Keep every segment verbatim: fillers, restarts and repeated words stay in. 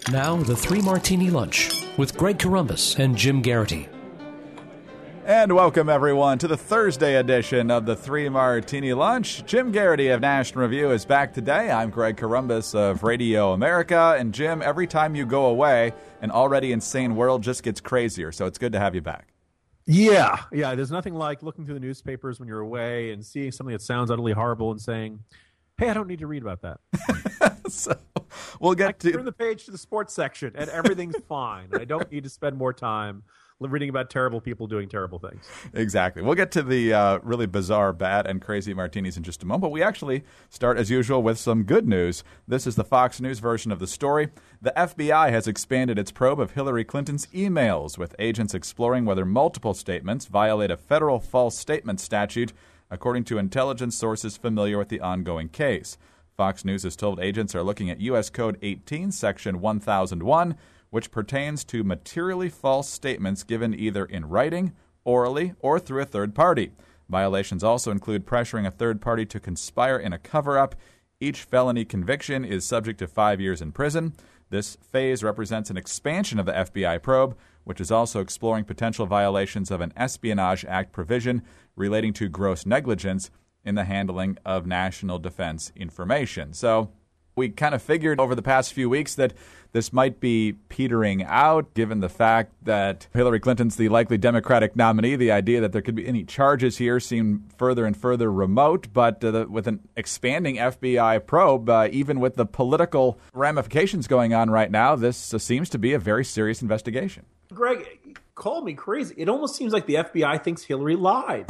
Now, the Three Martini Lunch with Greg Corombos and Jim Garrity. And welcome, everyone, to the Thursday edition of the Three Martini Lunch. Jim Garrity of National Review is back today. I'm Greg Corombos of Radio America. And, Jim, every time you go away, an already insane world just gets crazier. So it's good to have you back. Yeah. Yeah. There's nothing like looking through the newspapers when you're away and seeing something that sounds utterly horrible and saying, hey, I don't need to read about that. So we'll get I to turn the page to the sports section and everything's fine. I don't need to spend more time reading about terrible people doing terrible things. Exactly. We'll get to the uh, really bizarre, bad, and crazy martinis in just a moment. But we actually start, as usual, with some good news. This is the Fox News version of the story. The F B I has expanded its probe of Hillary Clinton's emails, with agents exploring whether multiple statements violate a federal false statement statute, according to intelligence sources familiar with the ongoing case. Fox News has told agents are looking at U S Code eighteen, Section one thousand one, which pertains to materially false statements given either in writing, orally, or through a third party. Violations also include pressuring a third party to conspire in a cover-up. Each felony conviction is subject to five years in prison. This phase represents an expansion of the F B I probe, which is also exploring potential violations of an Espionage Act provision relating to gross negligence in the handling of national defense information. So we kind of figured over the past few weeks that this might be petering out, given the fact that Hillary Clinton's the likely Democratic nominee. The idea that there could be any charges here seemed further and further remote. But uh, the, with an expanding F B I probe, uh, even with the political ramifications going on right now, this uh, seems to be a very serious investigation. Greg, call me crazy. It almost seems like the F B I thinks Hillary lied.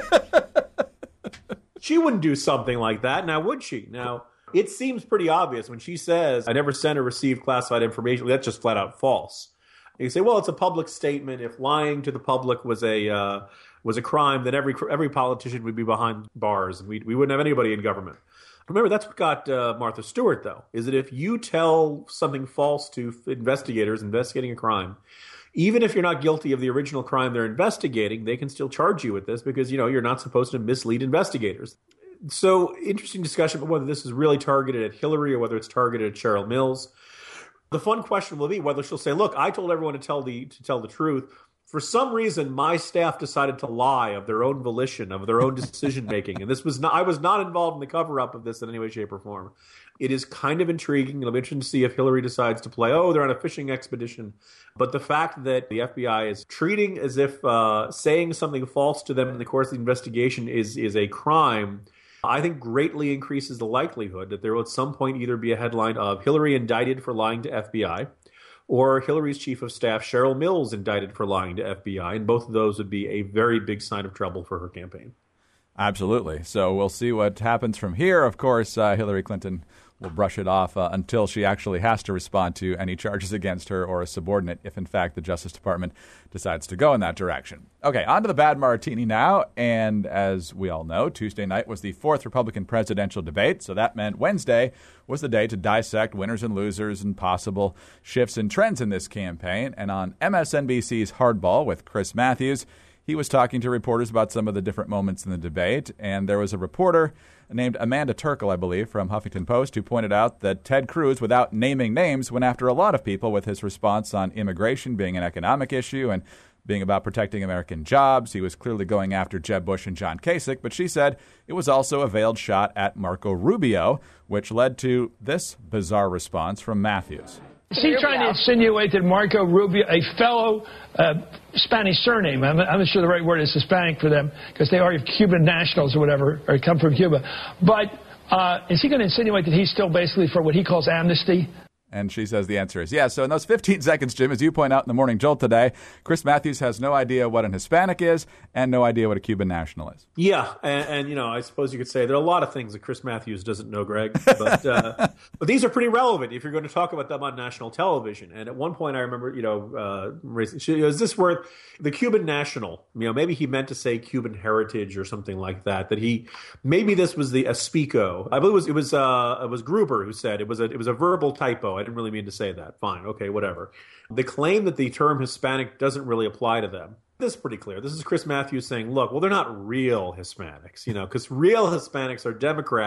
She wouldn't do something like that, now would she? Now, it seems pretty obvious when she says, I never sent or received classified information. That's just flat out false. And you say, well, it's a public statement. If lying to the public was a uh, was a crime, then every every politician would be behind bars, and we we wouldn't have anybody in government. Remember, that's what got uh, Martha Stewart, though, is that if you tell something false to investigators investigating a crime, even if you're not guilty of the original crime they're investigating, they can still charge you with this because, you know, you're not supposed to mislead investigators. So interesting discussion about whether this is really targeted at Hillary or whether it's targeted at Cheryl Mills. The fun question will be whether she'll say, look, I told everyone to tell the to tell the truth. For some reason, my staff decided to lie of their own volition, of their own decision making. And this was not, I was not involved in the cover up of this in any way, shape, or form. It is kind of intriguing. It'll be interesting to see if Hillary decides to play, oh, they're on a fishing expedition. But the fact that the F B I is treating as if uh, saying something false to them in the course of the investigation is is a crime, I think greatly increases the likelihood that there will at some point either be a headline of Hillary indicted for lying to F B I or Hillary's chief of staff, Cheryl Mills, indicted for lying to F B I. And both of those would be a very big sign of trouble for her campaign. Absolutely. So we'll see what happens from here. Of course, uh, Hillary Clinton will brush it off uh, until she actually has to respond to any charges against her or a subordinate if, in fact, the Justice Department decides to go in that direction. Okay, on to the bad martini now. And as we all know, Tuesday night was the fourth Republican presidential debate. So that meant Wednesday was the day to dissect winners and losers and possible shifts and trends in this campaign. And on M S N B C's Hardball with Chris Matthews, he was talking to reporters about some of the different moments in the debate. And there was a reporter named Amanda Turkle, I believe, from Huffington Post, who pointed out that Ted Cruz, without naming names, went after a lot of people with his response on immigration being an economic issue and being about protecting American jobs. He was clearly going after Jeb Bush and John Kasich, but she said it was also a veiled shot at Marco Rubio, which led to this bizarre response from Matthews. Is he trying to insinuate that Marco Rubio, a fellow uh, Spanish surname, I'm, I'm not sure the right word is Hispanic for them, because they are Cuban nationals or whatever, or come from Cuba, but uh, is he going to insinuate that he's still basically for what he calls amnesty? And she says the answer is yes. So in those fifteen seconds, Jim, as you point out in the Morning Jolt today, Chris Matthews has no idea what an Hispanic is and no idea what a Cuban national is. Yeah, and, and you know, I suppose you could say there are a lot of things that Chris Matthews doesn't know, Greg, but uh, but these are pretty relevant if you're going to talk about them on national television. And at one point, I remember, you know, uh, is this worth the Cuban national? You know, maybe he meant to say Cuban heritage or something like that. That he maybe this was the Aspico. I believe it was it was uh, it was Gruber who said it was a it was a verbal typo. I didn't really mean to say that. Fine. Okay, whatever. The claim that the term Hispanic doesn't really apply to them. This is pretty clear. This is Chris Matthews saying, look, well, they're not real Hispanics, you know, because real Hispanics are Democrat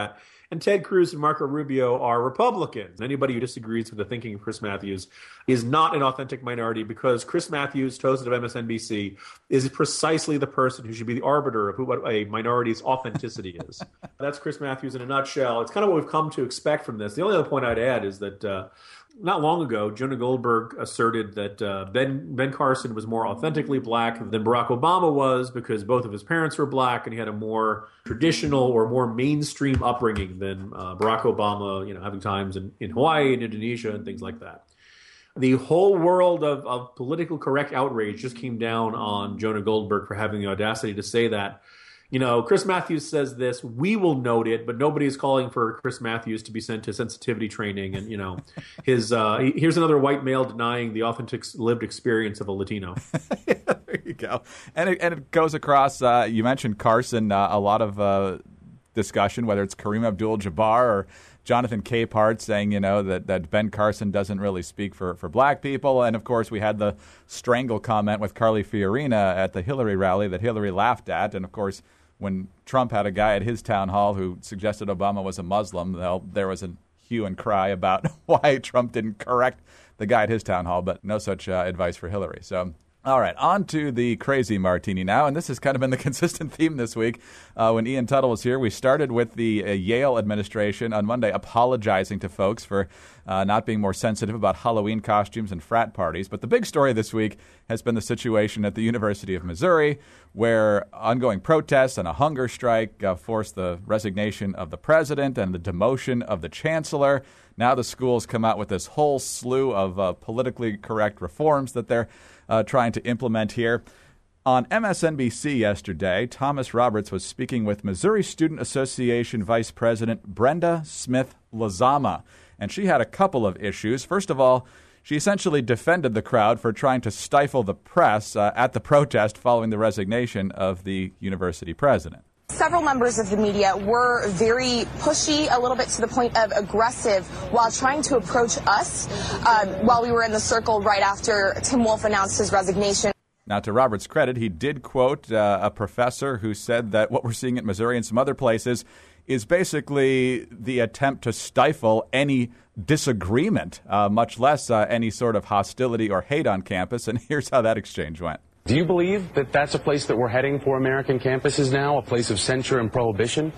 And Ted Cruz and Marco Rubio are Republicans. Anybody who disagrees with the thinking of Chris Matthews is not an authentic minority, because Chris Matthews, host of M S N B C, is precisely the person who should be the arbiter of who, what a minority's authenticity is. That's Chris Matthews in a nutshell. It's kind of what we've come to expect from this. The only other point I'd add is that uh, not long ago, Jonah Goldberg asserted that uh, Ben Ben Carson was more authentically black than Barack Obama was, because both of his parents were black and he had a more traditional or more mainstream upbringing than uh, Barack Obama, you know, having times in, in Hawaii and Indonesia and things like that. The whole world of, of political correct outrage just came down on Jonah Goldberg for having the audacity to say that. You know, Chris Matthews says this, we will note it, but nobody is calling for Chris Matthews to be sent to sensitivity training. And, you know, his uh, here's another white male denying the authentic lived experience of a Latino. Yeah, there you go. And it, and it goes across, uh, you mentioned Carson, uh, a lot of uh, discussion, whether it's Kareem Abdul-Jabbar or Jonathan Capehart saying, you know, that, that Ben Carson doesn't really speak for, for black people. And, of course, we had the strangle comment with Carly Fiorina at the Hillary rally that Hillary laughed at. And, of course, when Trump had a guy at his town hall who suggested Obama was a Muslim, well, there was a hue and cry about why Trump didn't correct the guy at his town hall, but no such uh, advice for Hillary. So, all right, on to the crazy martini now, and this has kind of been the consistent theme this week. Uh, when Ian Tuttle was here, we started with the uh, Yale administration on Monday apologizing to folks for uh, not being more sensitive about Halloween costumes and frat parties. But the big story this week has been the situation at the University of Missouri, where ongoing protests and a hunger strike uh, forced the resignation of the president and the demotion of the chancellor. Now the school's come out with this whole slew of uh, politically correct reforms that they're uh, trying to implement here. On M S N B C yesterday, Thomas Roberts was speaking with Missouri Student Association Vice President Brenda Smith Lazama, and she had a couple of issues. First of all, she essentially defended the crowd for trying to stifle the press uh, at the protest following the resignation of the university president. Several members of the media were very pushy, a little bit to the point of aggressive, while trying to approach us um, while we were in the circle right after Tim Wolf announced his resignation. Now, to Robert's credit, he did quote uh, a professor who said that what we're seeing at Missouri and some other places is basically the attempt to stifle any disagreement, uh, much less uh, any sort of hostility or hate on campus. And here's how that exchange went. Do you believe that that's a place that we're heading for American campuses now, a place of censure and prohibition?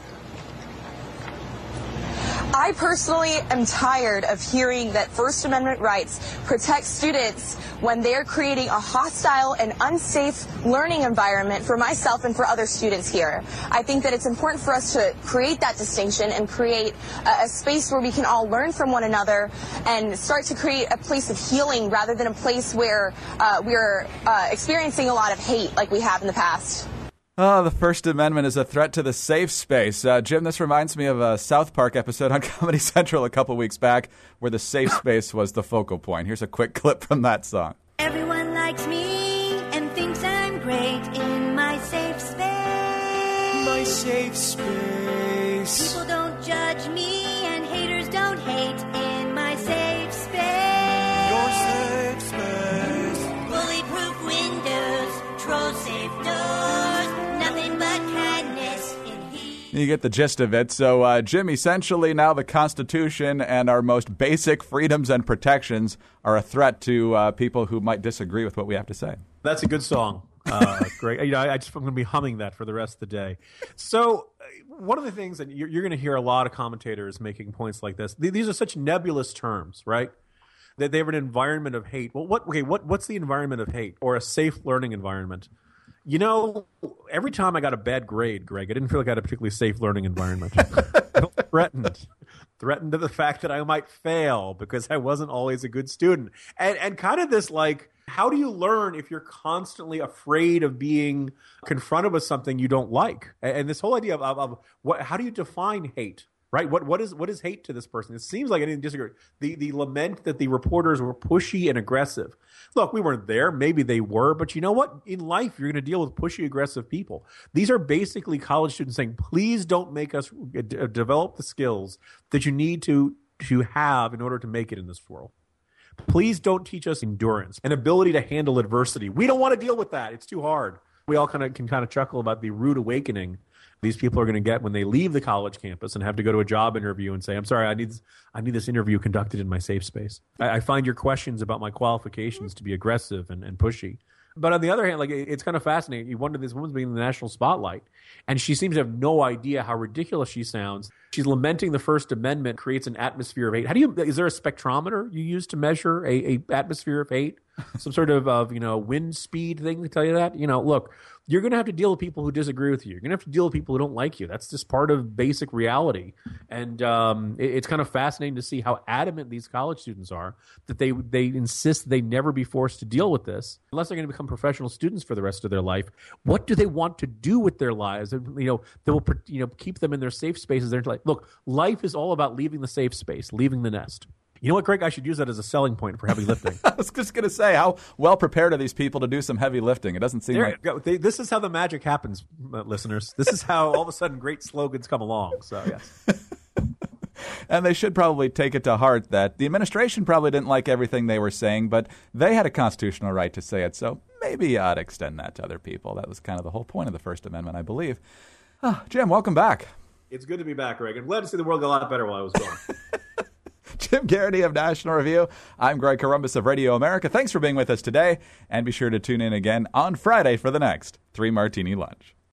I personally am tired of hearing that First Amendment rights protect students when they're creating a hostile and unsafe learning environment for myself and for other students here. I think that it's important for us to create that distinction and create a, a space where we can all learn from one another and start to create a place of healing rather than a place where uh, we're uh, experiencing a lot of hate like we have in the past. Oh, the First Amendment is a threat to the safe space. Uh, Jim, this reminds me of a South Park episode on Comedy Central a couple weeks back where the safe space was the focal point. Here's a quick clip from that song. Everyone likes me and thinks I'm great in my safe space. My safe space. People don't judge me and haters don't hate in my safe space. Your safe space. Bulletproof windows, troll safe doors. Nothing but kindness in here. You get the gist of it. So, uh, Jim, essentially now the Constitution and our most basic freedoms and protections are a threat to uh, people who might disagree with what we have to say. That's a good song. Uh, great. You know, I, I just I'm going to be humming that for the rest of the day. So, uh, one of the things that you're, you're going to hear a lot of commentators making points like this. These are such nebulous terms, right? That they have an environment of hate. Well, what? Okay, what? What's the environment of hate or a safe learning environment? You know, every time I got a bad grade, Greg, I didn't feel like I had a particularly safe learning environment. I felt threatened. Threatened to the fact that I might fail because I wasn't always a good student. And and kind of this like, how do you learn if you're constantly afraid of being confronted with something you don't like? And, and this whole idea of, of, of what, how do you define hate? Right? What what is what is hate to this person? It seems like I didn't disagree. The the lament that the reporters were pushy and aggressive. Look, we weren't there. Maybe they were, but you know what? In life, you're going to deal with pushy, aggressive people. These are basically college students saying, "Please don't make us d- develop the skills that you need to to have in order to make it in this world. Please don't teach us endurance, an ability to handle adversity. We don't want to deal with that. It's too hard." We all kind of can kind of chuckle about the rude awakening these people are going to get when they leave the college campus and have to go to a job interview and say, I'm sorry, I need this, I need this interview conducted in my safe space. I, I find your questions about my qualifications to be aggressive and, and pushy. But on the other hand, like it's kind of fascinating. You wonder, this woman's being in the national spotlight, and she seems to have no idea how ridiculous she sounds. She's lamenting the First Amendment creates an atmosphere of hate. How do you? Is there a spectrometer you use to measure a, a atmosphere of hate? Some sort of, of you know wind speed thing to tell you that? You know, look, you're going to have to deal with people who disagree with you. You're going to have to deal with people who don't like you. That's just part of basic reality. And um, it, it's kind of fascinating to see how adamant these college students are that they they insist they never be forced to deal with this unless they're going to become professional students for the rest of their life. What do they want to do with their lives? And, you know, they will you know keep them in their safe spaces. They're like, look, life is all about leaving the safe space, leaving the nest. You know what, Greg? I should use that as a selling point for heavy lifting. I was just going to say, how well prepared are these people to do some heavy lifting? It doesn't seem there, like... go. They, this is how the magic happens, uh, listeners. This is how all of a sudden great slogans come along. So, yes. And they should probably take it to heart that the administration probably didn't like everything they were saying, but they had a constitutional right to say it. So maybe you ought to extend that to other people. That was kind of the whole point of the First Amendment, I believe. Oh, Jim, welcome back. It's good to be back, Greg. I'm glad to see the world get a lot better while I was gone. Jim Garrity of National Review. I'm Greg Corombos of Radio America. Thanks for being with us today, and be sure to tune in again on Friday for the next Three Martini Lunch.